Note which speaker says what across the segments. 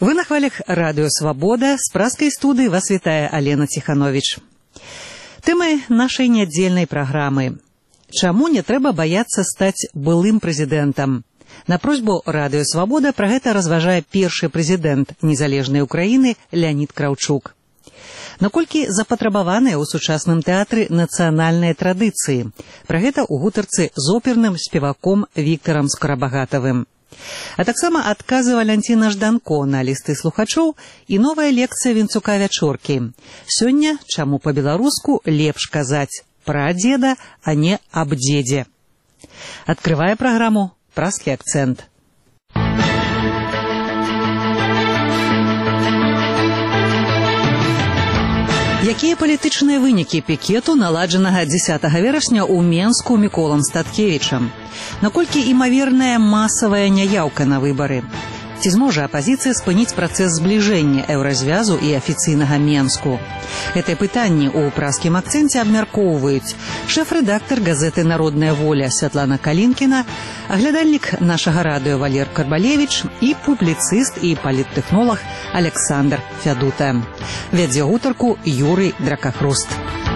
Speaker 1: Вы на хвалях Радио Свобода. С праской студии вас вітае Алена Тиханович. Тэмай нашай нядзельнай праграмы. Чаму не трэба баяцца стаць былым прэзідэнтам? На просьбу Радио Свобода пра гэта разважае першы прэзідэнт незалежнай Украіны Леонид Кравчук. Наколькі запатрабаваныя ў сучасным тэатры нацыянальныя традыцыі? Пра гэта ў гутарцы з оперным спеваком Віктарам Скарабагатавым. А таксама адказы Валянціна Жданко на лісты слухачоў і новая лекцыя Вінцука Вячоркі. Сёння чаму па-беларуску лепш казаць пра дзеда, а не аб дзедзе. Адкрывае праграму праскі акцэнт. Якія палітычныя вынікі пікету, наладжанага 10 верасня ў Менску Міколам Статкевічам? Наколькі імаверная масавая няяўка на выбары? Ці зможа апазіцыя спыніць працэс збліжэння еўразвязу і афіцыйнага Менску? Гэтыя пытанні ў праскім акцэнце абмяркоўваюць шэф-рэдактар газеты «Народная воля» Святлана Калінкіна, аглядальнік нашага радыё Валер Карбалевіч і публіцыст і паліттэхнолаг Александр Фядута. Вядзе гутарку Юрый Дракахруст.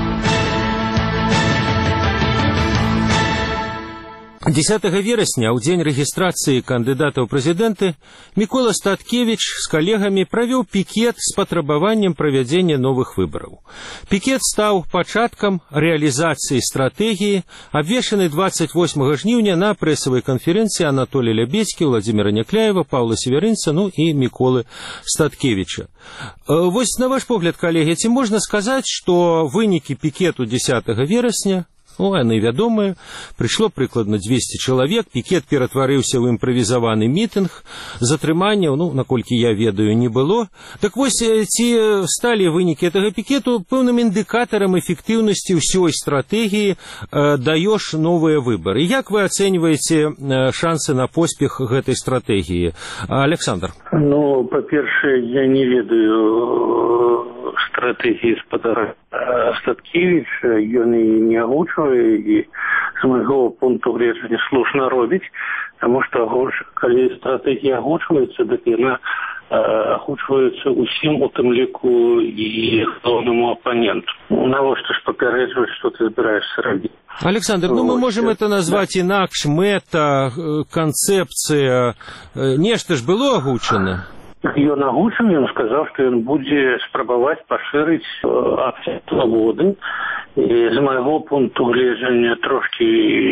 Speaker 2: 10 верасня, ў дзень рэгістрацыі кандыдата ў прэзідэнты, Мікола Статкевіч з калегамі правёў пікет з патрабаваннем правядзення новых выбараў. Пікет стаў пачаткам рэалізацыі стратэгіі, абвешчанай 28 жніўня на прэсавай канферэнцыі Анатолія Лябедзькі, Владзіміра Някляева, Паўла Северынца, і Міколы Статкевіча. Вось, на ваш погляд, калегі, ці можна сказаць, што вынікі пікету 10 верасня, яны вядомыя, прыйшло прыкладна 200 чалавек, пікет ператварыўся ў імправізаваны мітынг, затрыманняў, наколькі я ведаю, не было. Так вось, ці сталі вынікі гэтага пікету пэўным індыкатарам эфектыўнасці ўсёй стратэгіі даёш новыя выбары? Як вы ацэньваеце шансы на поспех гэтай стратэгіі? Александр.
Speaker 3: Па-першае, я не ведаю стратэгіі спадара Статкевіча, ён і не агучвае, і з майго пункту гледжання слушна робіць, таму што калі стратэгія агучваецца, дык яна агучваецца ўсім, у тым ліку і галоўнаму апаненту. Навошта ж папярэджваць, што ты збіраешся рабіць?
Speaker 2: Александр, мы можем это назвать інакш, мэта, канцэпцыя, нешта ж было агучана?
Speaker 3: Ён агучыў, ён сказаў, што ён будзе спрабаваць пашырыць акцыю свабоды. І з майго пункту гледжання трошкі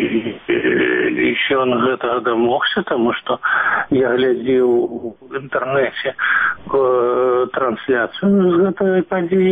Speaker 3: ён гэтага дамогся, таму што я глядзеў у інтэрнэце трансляцыю з гэтай падзеі.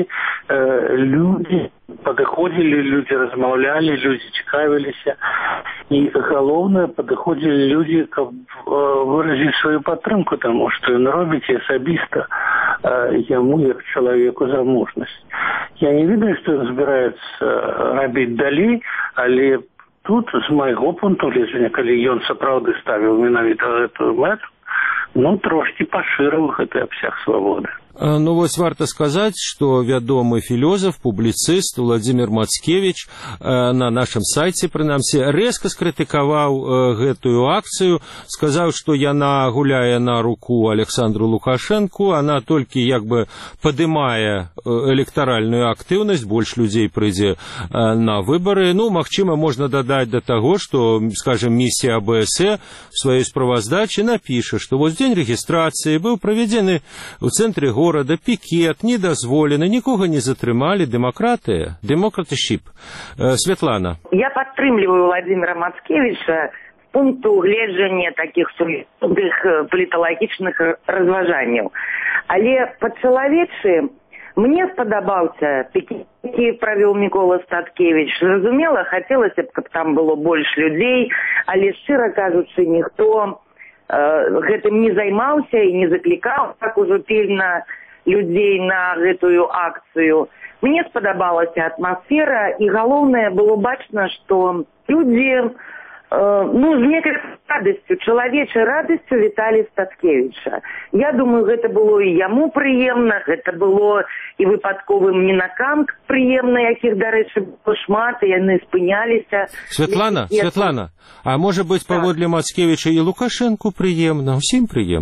Speaker 3: Людзі падыходзілі, людзі размаўлялі, людзі цікавіліся. І галоўнае, падыходзілі людзі, каб выразіць сваю падтрымку, таму што ён робіць асабіста яму як чалавеку заможнасць. Я не ведаю, што ён збіраецца рабіць далей, але тут, з майго пункту гледжання, калі ён сапраўды ставіў менавіта гэтую мэту, трошкі пашырыў гэты абсяг свабоды.
Speaker 2: Вось варта сказаць, што вядомы філёзаф, публіцыст Владзімір Мацкевіч на нашым сайце, прынамсі, рэзка скрытыкаваў гэтую акцыю, сказаў, што яна гуляе на руку Александру Лукашэнку, она толькі падымае электаральную актыўнасць, больш людзей прыйдзе на выбары. Магчыма, можна дадаць да таго, што, скажем, місія АБС у сваёй справаздачы напіша, што вось дзень рэгістрацыі быў праведзены ў цэнтры горада, пікет, не дазволены, нікога не затрымалі, дэмакратыя, демократышіп. Святлана.
Speaker 4: Я падтрымліваю Владзіміра Мацкевіча з пункту гледжання такіх сумных паліталагічных разважанняў. Але па-чалавечы мне спадабаўся пікет, які правёў Мікола Статкевіч. Зразумела, хацелася б, каб там было больш людзей, але, шчыра кажучы, ніхто гэтым не займаўся і не заклікаў так ужо пільна людзей на гэтую акцыю. Мне спадабалася атмасфера, і галоўнае было бачна, што людзі з некай радасцю, чалавечай радасцю віталі Статкевіча. Я думаю, гэта было і яму прыемна, гэта было і выпадковым мінакам прыемна, якіх, дарэчы, было шмат, і яны спыняліся.
Speaker 2: Святлана, а можа быць, паводле Мацкевіча і Лукашэнку прыемна, усім прыемна?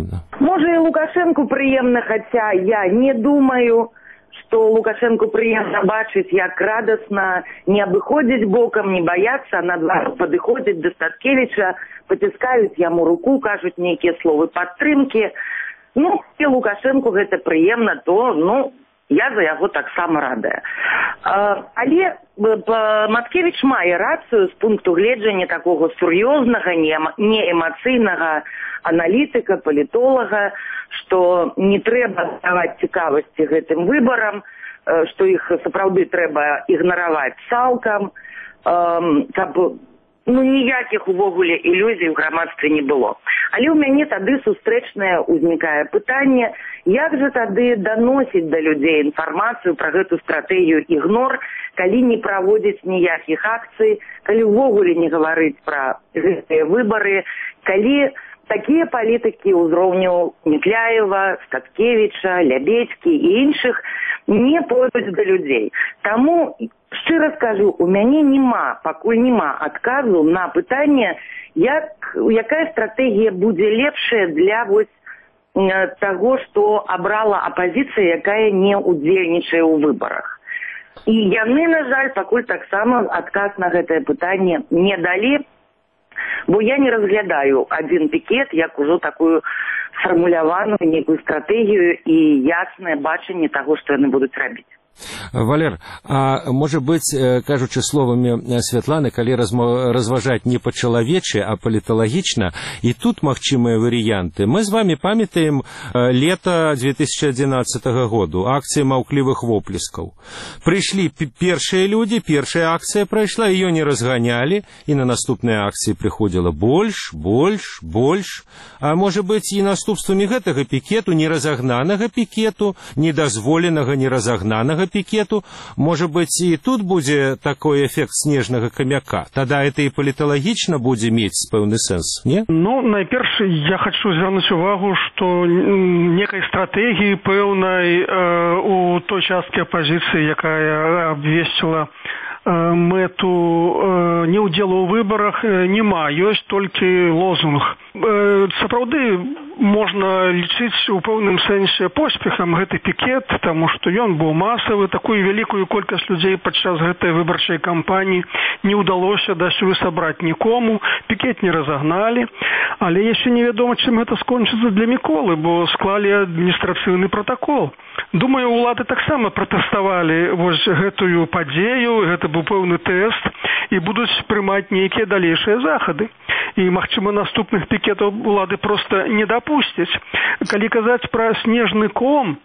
Speaker 4: Можа і Лукашэнку прыемна, хаця я не думаю, што Лукашэнку прыемна бачыць, як радасна не абыходзіць бокам, не баяцца, а наадварот падыходзіць да Статкевіча, паціскаюць яму руку, кажуць нейкія словы падтрымкі. Ну, і Лукашэнку гэта прыемна, то, я за яго таксама радая. Але Маткевіч мае рацыю з пункту гледжання такога сур'ёзнага, неэмацыйнага аналітыка, палітолага, што не трэба даваць цікавасці гэтым выбарам, што іх сапраўды трэба ігнараваць цалкам, каб ніякіх увогуле ілюзій у грамадстве не было. Але ў мяне тады сустрэчнае ўзнікае пытанне, як жа тады даносіць да людзей інфармацыю пра гэту стратэгію ігнор, калі не праводзіць ніякіх акцый, калі ўвогуле не гаварыць пра гэтыя выбары, калі такія палітыкі ўзроўню Некляева, Статкевіча, Лябедзькі і іншых не пойдуць да людзей. Таму, шчыра скажу, у мяне пакуль няма адказу на пытанне, якая стратэгія будзе лепшая для таго, што абрала апазіцыя, якая не ўдзельнічае ў выбарах. І яны, на жаль, пакуль таксама адказ на гэтае пытанне не далі, бо я не разглядаю адзін пікет як ужо такую сфармуляваную нейкую стратэгію і яснае бачанне таго, што яны будуць рабіць.
Speaker 2: Валер, а можа быць, кажучы словамі Святланы, калі разважаць не па-чалавечы, а паліталагічна, і тут магчымыя варыянты. Мы з вами памятаем лета 2011 году, акцыя маўклівых воплескаў. Прыйшлі першыя людзі, першая акцыя прайшла, ее не разганялі, і на наступныя акцыі прыходзіла больш. А можа быць, і наступствамі гэтага пікету, неразагнанага пікету, недазволенага, неразагнанага пікету, можа быць, і тут будзе такой эфект снежнага камяка. Тада это і паліталагічна будзе мець пэўны сэнс, не?
Speaker 5: Найперш, я хочу звярнуць увагу, што некай стратэгіі пэўнай у той часткі апазіцыі, якая абвесціла мэту неўдзелу ў выбарах, няма, ёсць толькі лозунг. Сапраўды можна лічыць у пэўным сэнсе поспехам гэты пікет, таму што ён быў масавы, такую вялікую колькасць людзей падчас гэтай выбарчай кампаніі не ўдалося дасюль сабраць нікому, пікет не разагналі, але яшчэ невядома, чым гэта скончыцца для Міколы, бо склалі адміністрацыйны пратакол. Думаю, улады таксама пратэставалі гэтую падзею, гэта быў пэўны тэст, і будуць прымаць нейкія далейшыя захады. І, магчыма, наступных пікетаў улады проста не дапусцяць. Калі казаць пра снежны ком,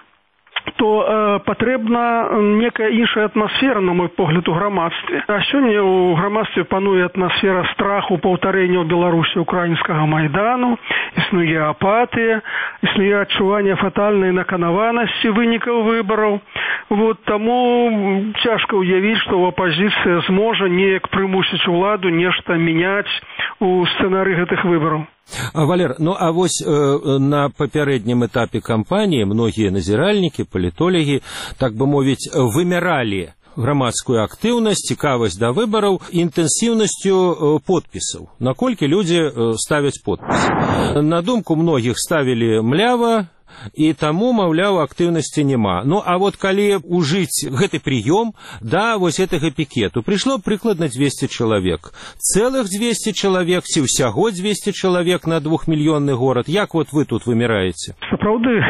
Speaker 5: то патрэбна некая іншая атмасфера, на мой погляд, у грамадстве. А сёння у грамадстве пануе атмасфера страху паўтарэння ў Беларусі украінскага майдану, існуе апатыя, існуе адчуванне фатальнай наканаванасці вынікаў выбараў. Таму цяжка ўявіць, што апазіцыя зможа неяк прымусіць уладу нешта мяняць у сцэнарыі гэтых выбараў.
Speaker 2: Валер, а вось на папярэднім этапе кампаніі многія назіральнікі, палітолагі, так бы мовіць, вымяралі грамадскую актыўнасць, цікавасць да выбараў інтэнсіўнасцю подпісаў. Наколькі людзі ставяць подпіс. На думку многіх ставілі млява, і таму, маўляў, актыўнасці няма. А калі ўжыць гэты прыём, вось гэтага пікету, прыйшло прыкладна 200 чалавек. Цэлых 200 чалавек, ці ўсяго 200 чалавек на 2-мільённы горад. Як вы тут вымяраеце?
Speaker 5: Сапраўды,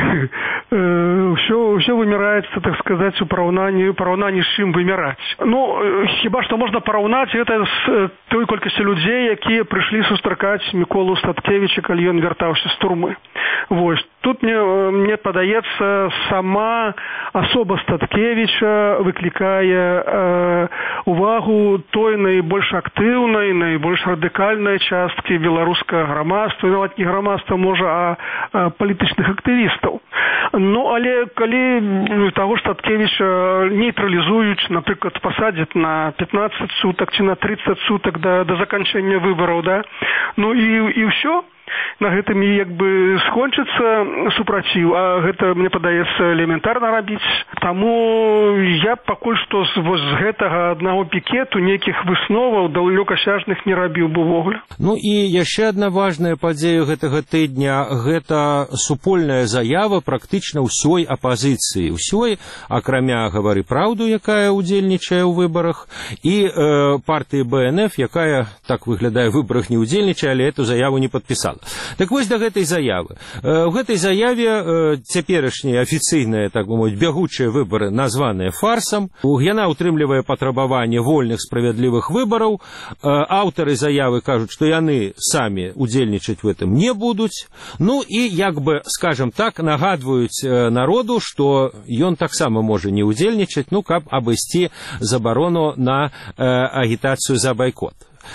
Speaker 5: ўсё вымяраецца, так сказаць, у параўнанні з чым вымяраць. Хіба што можна параўнаць гэта з той колькасцю людзей, якія прыйшлі сустракаць Міколу Статкевіча, калі ён вяртаўся з турмы. Тут мне падаецца, сама асоба Статкевіча выклікае увагу той найбольш актыўнай, найбольш радыкальнай часткі беларускага грамадства, нават не грамадства, можа, а палітычных актывістаў. Але калі таго Статкевіча нейтралізуюць, напрыклад, пасадзяць на 15 сутак ці на 30 сутак да заканчэння выбараў, і ўсё, на гэтым як бы скончыцца супраціў, а гэта, мне падаецца, элементарна рабіць. Таму я пакуль што з гэтага аднаго пікету нейкіх высноваў далёкасяжных не рабіў бы ўвогуле.
Speaker 2: Ну і яшчэ адна важная падзея гэтага тыдня – гэта супольная заява практычна ўсёй апазіцыі. Усёй, акрамя «Гавары праўду», якая ўдзельнічае ў выбарах, і партыі БНФ, якая, так выглядае, в выбарах не ўдзельнічае, але эту заяву не падпісала. Так вось да гэтай заявы. У гэтай заяве цяперашнія афіцыйныя, так бы мовіць, бягучыя выбары, названыя фарсам. Яна утрымлівае патрабаванне вольных справядлівых выбараў. Аўтары заявы кажуць, што яны самі удзельнічаць в этом не будуць. Ну і, як бы, скажем так, нагадваюць народу, што ён таксама можа не удзельнічаць, ну, каб абысці забарону на агітацыю за байкот.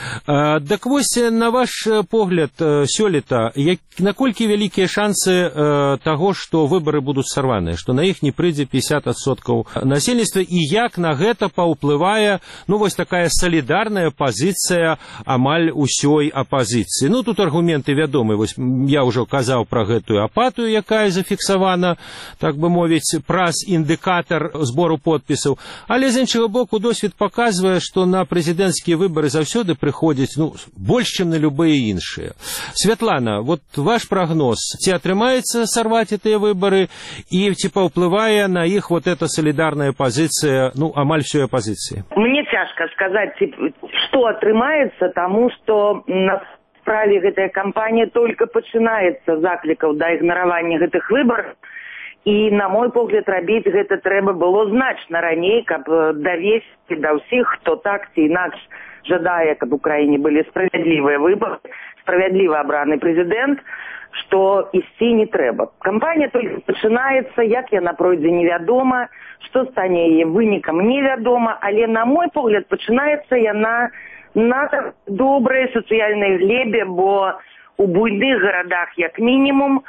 Speaker 2: Так вось, на ваш погляд, сёлета, наколькі вялікія шансы таго, што выбары будуць сарваныя, што на іх не прыйдзе 50% насельніцтва, і як на гэта паўплывае, ну, вось такая салідарная пазіцыя амаль усёй апазіцыі. Ну, тут аргументы вядомы, вось я ўжо казаў пра гэтую апатыю, якая зафіксавана, так бы мовіць, праз індыкатар збору подпісаў, але з іншага боку досвед паказвае, што на прэзідэнцкія выбары заўсёды прыходзіць, ну, больш, чым на любыя іншыя. Святлана, вот ваш прогноз, ці атрымаецца сарваць гэтыя выбары, і ці паўплывае на іх вот эта солидарная позиция, ну, амаль всей оппозиции?
Speaker 4: Мне цяжка сказаць, што атрымаецца, таму што на справе гэтая кампанія только пачынаецца заклікаў да ігнаравання гэтых выбараў, і, на мой погляд, рабіць гэта трэба было значна раней, каб давесці да ўсіх, хто так ці інакш жадае, каб у краіне былі справядлівыя выбары, справядліва абраны прэзідэнт, што ісці не трэба. Кампанія толькі пачынаецца, як яна пройдзе невядома, што стане яе вынікам невядома, але, на мой погляд, пачынаецца яна на добрай сацыяльнай глебе, бо у буйных гарадах, як мінімум,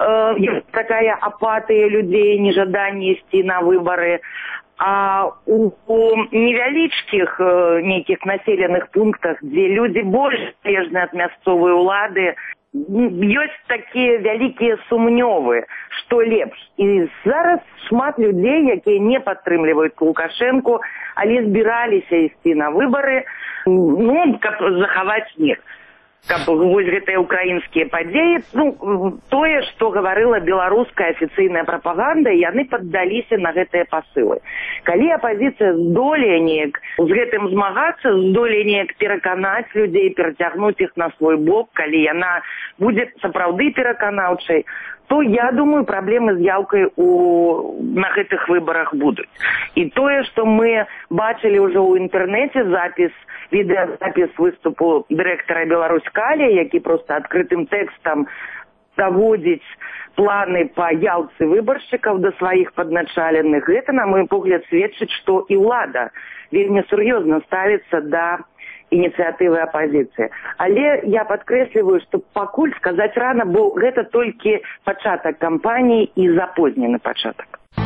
Speaker 4: такая апатыя людзей, нежаданне ісці на выбары, а у невялічкіх нейкіх населеных пунктах, дзе людзі больш залежныя ад мясцовай улады, ёсць такія вялікія сумнёвы, што лепш. І зараз шмат людзей, якія не падтрымліваюць Лукашэнку, але збіраліся ісці на выбары, ну, каб захаваць мір. Каб вось гэтыя украінскія падзеі, ну, тое, што гаварыла беларуская афіцыйная прапаганда, яны паддаліся на гэтыя пасылы. Калі апазіцыя здолее неяк з гэтым змагацца, здолее неяк пераканаць людзей, перацягнуць іх на свой бок, калі яна будзе сапраўды пераканаўчай, то, я думаю, праблемы з яўкай на гэтых выбарах будуць. І тое, што мы бачылі ўжо ў інтэрнэце відэазапіс выступу дырэктара Беларуськалі, які проста адкрытым тэкстам даводзіць планы па яўцы выбаршчыкаў да сваіх падначаленых, гэта, на мой погляд, сведчыць, што і ўлада вельмі сур'ёзна ставіцца да ініцыятывы апазіцыі. Але я падкрэсліваю, што пакуль сказаць рана, бо гэта толькі пачатак кампаніі і запознены пачатак.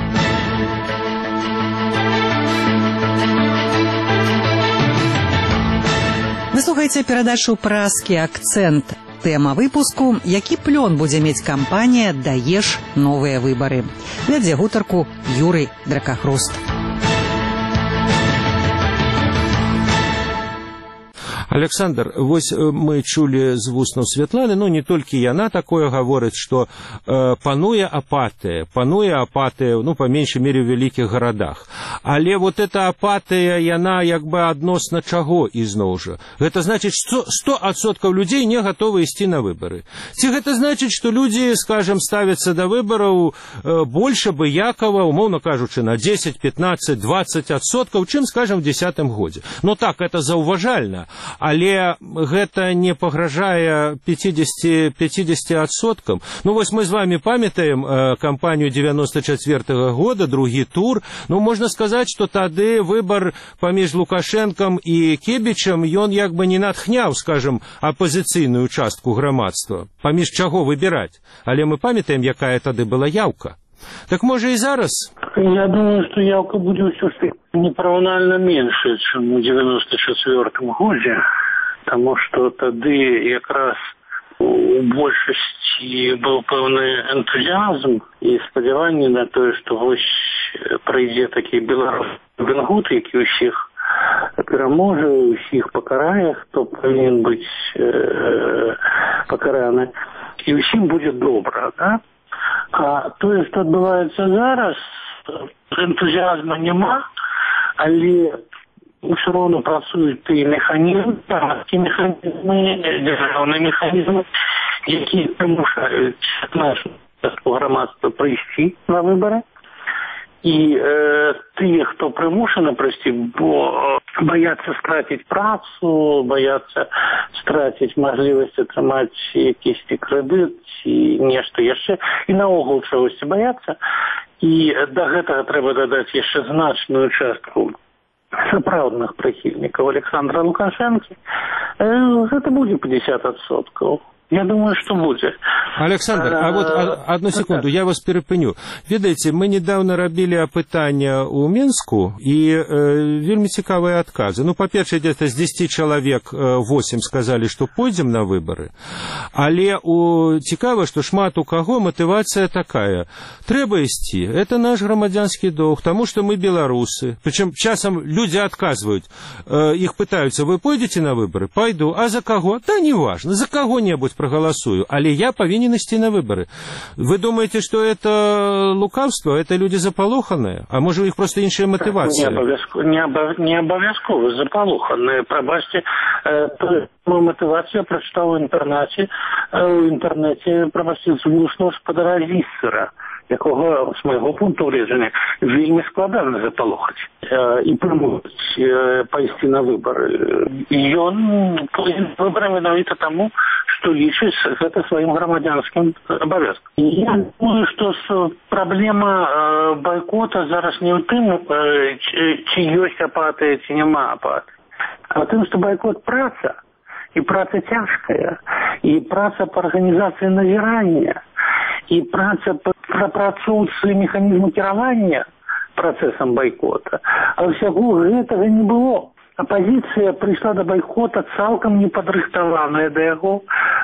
Speaker 1: Вы слухаеце перадачу «Празкі акцэнт». Тэма выпуску «Які плён будзе мець кампанія «Даеш новыя выбары». Вядзе гутарку Юрый Дракахруст.
Speaker 2: Александр, вось мы чулі з вуснаў Святланы, ну не толькі яна такое гаворыць, што пануе апатыя, ну, па меншай мере, ў вялікіх гарадах. Але вот эта апатыя, яна як бы адносна чаго ізноў жа? Гэта значыць, што 100% людзей не гатовы ісці на выбары. Ці гэта значыць, што людзі, скажем, ставяцца да выбараў больш абыякава, умоўна кажучы, на 10, 15, 20%, чым, скажем, в 2010 годзе. Ну так, это заўважальна. Але гэта не пагражае 50%. Ну, вось мы з вами памятаем кампанію 94-го года, другі тур. Ну, можна сказаць, што тады выбар паміж Лукашэнкам і Кебічам, ён як бы не натхняў, скажем, апазіцыйную частку грамадства. Паміж чаго выбіраць. Але мы памятаем, якая тады была яўка. Так можа і зараз?
Speaker 3: Я думаю, што яўка будзе ўсё ж непараўнальна меншая, чым у 94-м годзе, таму што тады якраз у большасці быў пэўны энтузіазм і спадзяванне на тое, што вось прыйдзе такі беларускі Робін Гуд, які ўсіх пераможа, ўсіх пакарае, хто павінен быць пакараны, і ўсім будзе добра, да? А тое, што адбываецца зараз, энтузіазма няма, але ўсё роўна працуюць тыя механізмы, грамадскія механізмы, дзяржаўныя механізмы, якія прымушаюць нашу грамадства прыйсці на выбары. І тыя, хто прымушаны прыйсці, бо баяцца страціць працу, баяцца страціць мажлівасць атрымаць якісьці крэдыт ці нешта яшчэ, і наогул чагосьці баяцца. І да гэтага трэба дадаць яшчэ значную частку сапраўдных прыхільнікаў Александра Лукашэнкі. Гэта будзе 50%. Я думаю, что будет.
Speaker 2: Александр, а вот одну секунду, я вас перепыню. Ведаеце, мы недавно робили опытання у Менску, и вельмі цікавыя отказы. Ну, по-перше, где-то с 10 человек 8 сказали, что пойдем на выборы. Але цікава, что шмат у кого мотивация такая. Трэба ісці, это наш громадянский долг, потому что мы белорусы. Причем часом люди отказывают. Их пытаются, вы пойдете на выборы? Пойду. А за кого? Да неважно, за кого-нибудь проголосую, але я повинен идти на выборы. Вы думаете, что это лукавство, это люди заполоханные? А может, у них просто іншая мотивация?
Speaker 3: Не обовязково заполоханные. Пробачьте, мою мотивацию я прочитал в интернете, пробачьте, вуличного господара Віссера, якого, з моєго пункту гледжання, вельми складно заполохати і примусити пойти на вибори. І він пойде на вибори менавіта тому, что лічыць гэта сваім грамадзянскім абавязкам. Я думаю, што праблема байкота зараз не ў тым, ці ёсць апатыя, ці няма апатыі, а ў тым, што байкот праца, і праца цяжкая, і праца па арганізацыі назірання, і праца па прапрацоўцы механізму кіравання працэсам байкота. А ўсяго гэтага не было. Апозіцыя прыйшла да байкота цалкам не падрыхтаваная да яго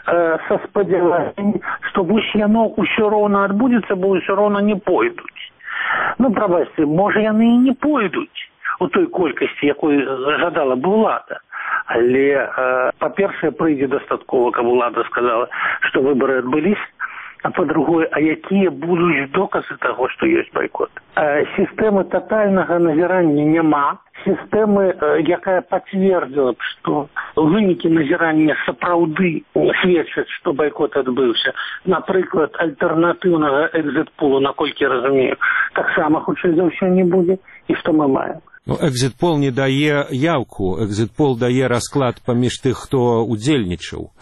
Speaker 3: са спадзяваннем, што вось яно ўсё роўна адбудзецца, бо ўсё роўна не пойдуць. Ну, прабачце, можа яны і не пойдуць у той колькасці, якой жадала б улада. Але, па-першае, прыйдзе дастаткова, каб улада сказала, што выбары адбыліся, а по-другое, а якія будуць доказы таго, што ёсць байкот? Сістэмы татальнага назірання няма. Сістэмы, якая пацвердзіла б, што вынікі назірання сапраўды сведчаць, што байкот адбыўся. Напрыклад, альтэрнатыўнага экзит-пулу, наколькі я разумею, таксама хутчэй за ўсё не будзе. І што мы маем?
Speaker 2: Ну, экзит-пол не дае явку, экзит-пол дае расклад паміж тых, хто удзельнічаў.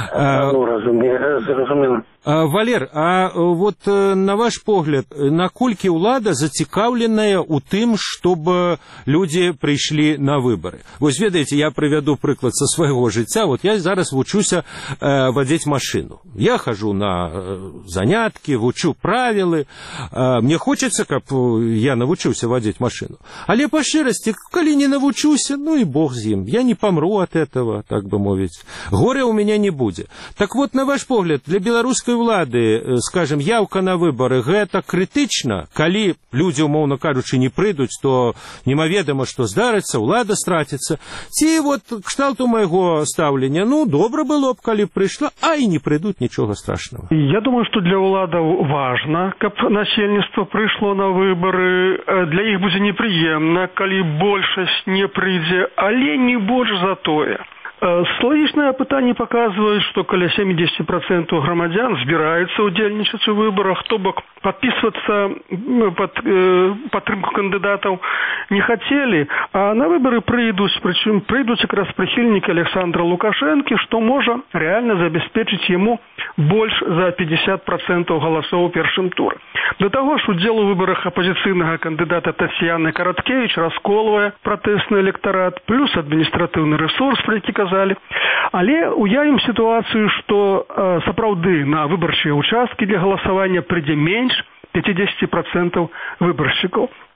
Speaker 3: Ну, разумела.
Speaker 2: Валер, а вот на ваш погляд, наколькі ўлада зацікаўленая ў тым, чтобы люди прыйшлі на выборы? Вось ведаеце, я прывяду прыклад са свайго жыцця. Вот я зараз вучуся вадзіць машину. Я хожу на заняткі, вучу правілы. Мне хочется, каб я навучыўся вадзіць машину. Але па шчырасці, калі не навучуся, ну и бог з ім. Я не помру от этого, так бы мовіць. Горя у меня не будзе. Так вот, на ваш погляд, для беларускай улады, скажем, явка на выборы, гэта крытычна? Калі люди, умоўна кажучы, не прыйдуць, то немаведама, што здарыцца, улада страціцца. Ці вот кшталту майго стаўлення, ну, добра было б, калі прыйшла, а і не прыйдуць, нічога страшного.
Speaker 5: Я думаю, что для уладаў важна, каб насельніцтва прыйшло на выборы. Для іх будзе непрыемна, калі большасць не прыйдзе, але не больш за тое. Социологічныя апытанні паказваюць, што каля 70% грамадзян збіраюцца ўдзельнічаць у выбарах, то бок падпісвацца пад падтрымку кандыдатаў не хацелі, а на выбары прыйдуць, прычым прыйдуць якраз прыхільнікі Александра Лукашэнкі, што можа рэальна забяспечыць яму больш за 50% галасоў у першым туры. Да таго ж, удзел у выбарах апазіцыйнага кандыдата Тацьяны Караткевіч расколвае пратэсны электарат, плюс адміністратыўны рэсурс, пра які казалі. Але уявім сітуацыю, што сапраўды на выбарчыя ўчасткі для галасавання прыйдзе менш 50% выбаршчыкаў.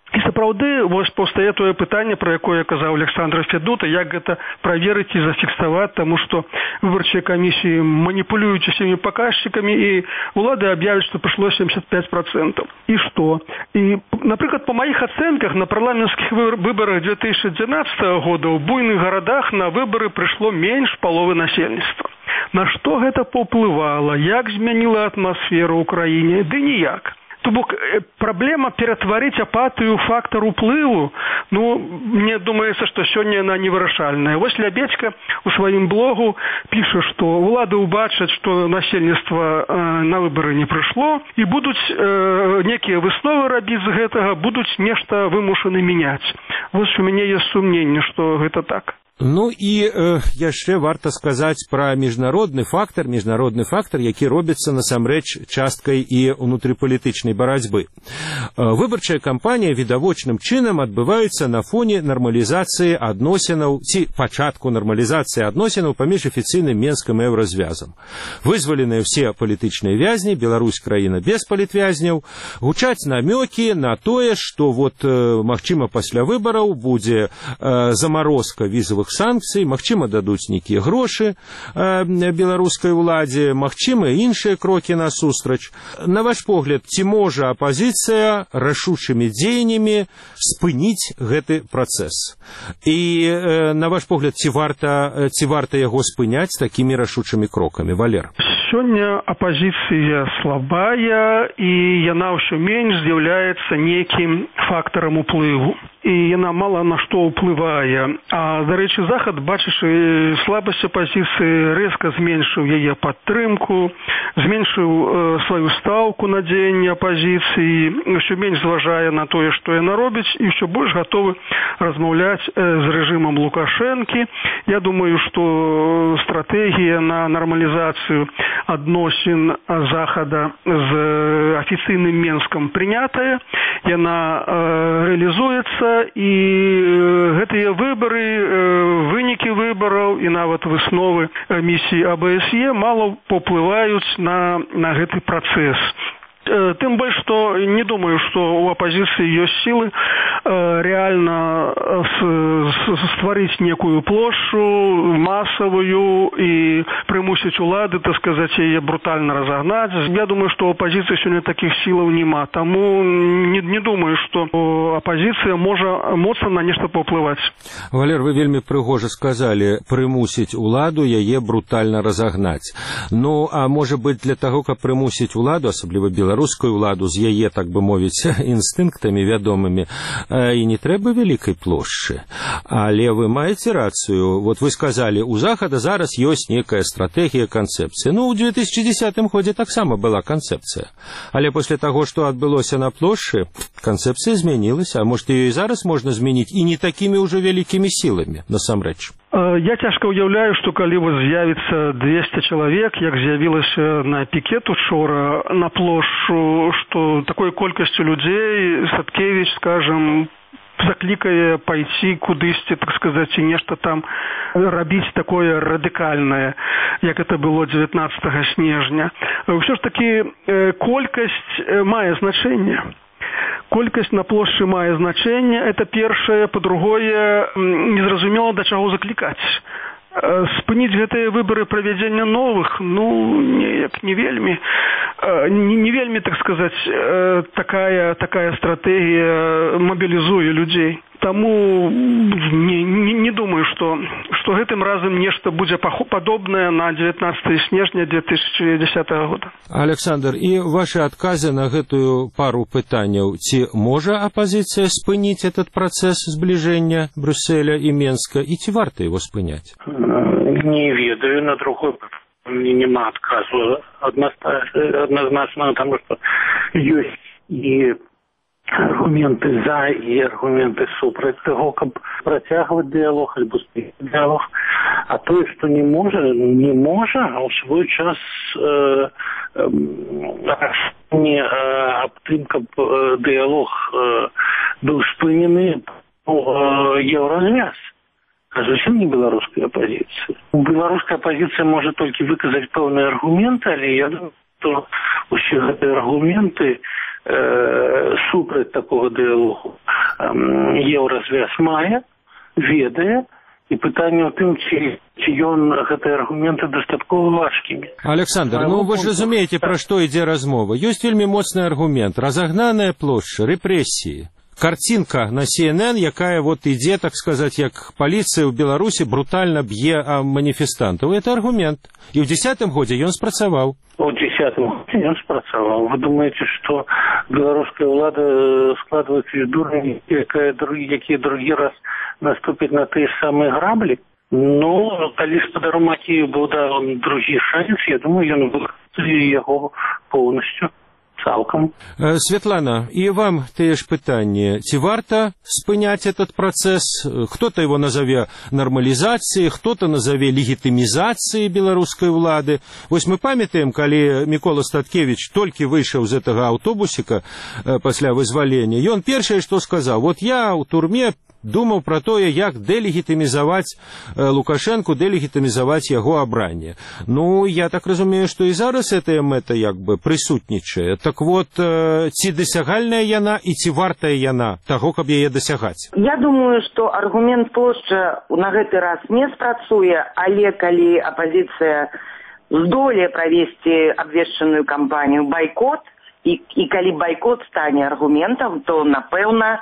Speaker 5: І сапраўды вось паўстае тое пытанне, пра якое казаў Александр Федута, як гэта праверыць і зафіксаваць, таму што выбарчыя камісіі маніпулююць усімі паказчыкамі, і ўлады аб'явяць, што прыйшло 75%. І што? І, напрыклад, па маіх ацэнках на парламенцкіх выбарах 2012 года ў буйных гарадах на выбары прыйшло менш паловы насельніцтва. На што гэта паўплывала? Як змяніла атмасферу ў краіне? Ды ніяк. То бок праблема ператварыць апатыю ў фактар уплыву, мне думаецца, што сёння яна невырашальная. Вось Лябедзька у сваім блогу піша, што ўлады ўбачаць, што насельніцтва на выбары не прыйшло, і будуць некія высновы рабіць з гэтага, будуць нешта вымушаны мяняць. Вось у мяне ёсць сумненне, што гэта так.
Speaker 2: Ну і яшчэ варта сказаць пра міжнародны фактар, які робіцца насамрэч часткай і ўнутрыпалітычнай барацьбы. Выбарчая кампанія відавочным чынам адбываецца на фоне нармалізацыі адносінаў ці пачатку нармалізацыі адносінаў паміж афіцыйным Менскам і еўразвязам. Вызваленыя ўсе палітычныя вязні, Беларусь краіна без палітвязняў, гучаць намёкі на тое, што магчыма пасля выбараў будзе замарозка візавых санкцый, магчыма дадуць нейкія грошы беларускай уладзе, магчыма іншыя крокі насустрач. На ваш погляд, ці можа апазіцыя рашучымі дзеяннямі спыніць гэты працэс? І на ваш погляд, ці варта яго спыняць такімі рашучымі крокамі? Валер.
Speaker 5: Сёння апазіцыя слабая, і яна ўсё менш з'яўляецца нейкім фактарам уплыву. І яна мала на што ўплывае. А, дарэчы, Захад, бачачы слабасць апазіцыі, рэзка зменшыў яе падтрымку, зменшыў сваю стаўку на дзеянне апазіцыі, ўсё менш зважае на тое, што яна робіць, і ўсё больш гатовы размаўляць з рэжымам Лукашэнкі. Я думаю, што стратэгія на нармалізацыю адносін Захада з афіцыйным Менскам прынятая, яна рэалізуецца, і гэтыя выбары, вынікі выбараў і нават высновы місіі АБСЕ мала паўплываюць на гэты працэс. Тым больш, што не думаю, што ў апазіцыі ёсць сілы рэальна стварыць некую плошчу масавую і прымусіць улады, так сказаць, яе брутальна разагнаць. Я думаю, што ў апазіцыі сёння такіх сілаў няма. Таму не думаю, што апазіцыя можа моцна на нешта паўплываць.
Speaker 2: Валер, вы вельмі прыгожа сказалі, прымусіць уладу яе брутальна разагнаць. Ну, а можа быць, для таго, каб прымусіць уладу, асабліва беларускую уладу з яе, так бы мовіць, інстынктамі вядомымі, і не трэба вялікай плошчы. Але вы маеце рацыю. Вот вы сказалі, у Захада зараз ёсць некая стратэгія, канцэпцыя. Ну, у 2010 годзе таксама была канцэпцыя. Але пасля таго, што адбылося на плошчы, канцэпцыя змянілася. А можа, ёй зараз можна змяніць і не такімі ўжо вялікімі сіламі, насамрэч.
Speaker 5: Я цяжка ўяўляю, што калі з'явіцца 200 чалавек, як з'явілася на пікет учора на плошчу, што такой колькасцю людзей Садкевіч, скажам, заклікае пайці кудысьці, так сказаць, і нешта там рабіць такое радыкальнае, як это было 19 снежня. Ўсё ж такі колькасць мае значэнне. Колькасць на плошчы мае значэнне, это першае, па-другое, незразумела да чаго заклікаць. Спыніць гэтыя выбары правядзення новых, неяк не вельмі, так сказаць, такая стратэгія мабілізуе людзей. Таму не думаю, што гэтым разам нешта будзе падобнае на 19 снежня 2010 года.
Speaker 2: Александр, і ваши адказы на гэтую пару пытанняў. Ці можа апазіцыя спыніць этот працэс збліжэння Брюсселя і Менска, і ці варта его спыняць?
Speaker 3: Не ведаю, на другой няма адказу адназначна, таму што ёсць і аргументы за і аргументы супраць таго, каб працягваць дыялог альбо спыніць дыялог. А тое, што не можа, а ў свой час аб тым, каб дыялог быў спынены еўразвяз, а зусім не беларуская апазіцыя. Беларуская апазіцыя можа толькі выказаць пэўныя аргументы, але я думаю, што ўсе гэтыя аргументы супраць такога дыялогу еўразвяз мае, ведае, і пытанне ў тым, ці ён гэтыя аргументы дастаткова важкімі.
Speaker 2: Александр, ну вы ж разумееце, пра што ідзе размова. Ёсць вельмі моцны аргумент. Разагнаная плошча, рэпрэсіі. Карцінка на CNN, якая вот ідзе, так сказаць, як паліцыя ў Беларусі брутальна б'е маніфестантаў. Это аргумент. І ў 10-м годзе ён спрацаваў.
Speaker 3: У 10-м годзе ён спрацаваў. Вы думаеце, што беларуская ўлада складваецца з дурня, якія другі раз наступяць на тыя самыя граблі? Ну, калі спадару Макею быў даны другі шанец, я думаю, ён выкарыстае яго поўнасцю. Цалкам.
Speaker 2: Светлана, и вам те ж пытанне. Ці варта спыняць этот процесс? Кто-то его назове нормализацией, кто-то назове легитимизацией беларускай улады. Вось мы памятаем, калі Мікола Статкевич толькі выйшаў з гэтага аўтобусіка пасля вызвалення, ён першае, што сказаў, вот я ў турме думаў пра тое, як дэлегітымізаваць Лукашэнку, дэлегітымізаваць яго абранне. Ну, я так разумею, што і зараз гэтая мэта як бы прысутнічае. Так вот, ці дасягальная яна і ці вартая яна таго, каб яе дасягаць?
Speaker 4: Я думаю, што аргумент плошча на гэты раз не спрацуе, але калі апазіцыя здолее правесці абвешчаную кампанію байкот, і калі байкот стане аргументам, то, напэўна,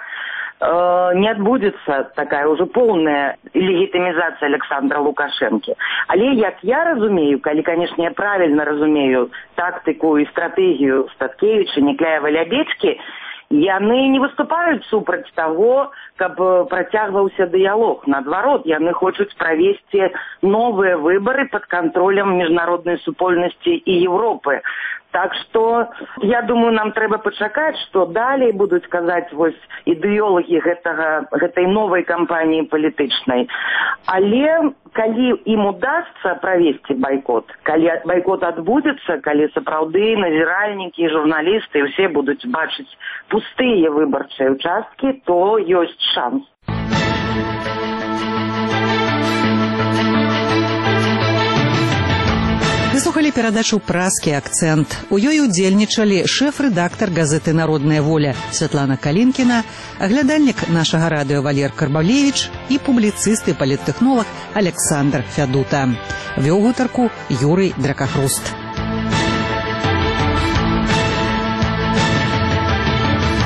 Speaker 4: не адбудзецца такая ўжо поўная легітымізацыя Александра Лукашэнкі. Але, як я разумею, калі, канешне, я правільна разумею тактыку і стратэгію Статкевіча, Некляева, Лябедзькі, яны не выступаюць супраць таго, каб працягваўся дыялог. Наадварот, яны хочуць правесці новыя выбары пад кантролем міжнароднай супольнасці і Еўропы. Так што, я думаю, нам трэба пачакаць, што далей будуць казаць вось ідэолагі гэтай новай кампаніі палітычнай. Але калі ім удасца правесці байкот, калі байкот адбудзецца, калі сапраўды назіральнікі, журналісты ўсе будуць бачыць пустыя выбарчыя участкі, то ёсць шанс.
Speaker 1: Вы слухали перадачу «Празкі акцэнт». У ёй удзельнічалі шэф-рэдактар газеты «Народная воля» Святлана Калінкіна, аглядальнік нашага радыё Валер Карбалевіч і публіцыст і паліттэхнолаг Александр Фядута. Вёў гутарку Юрый Дракахруст.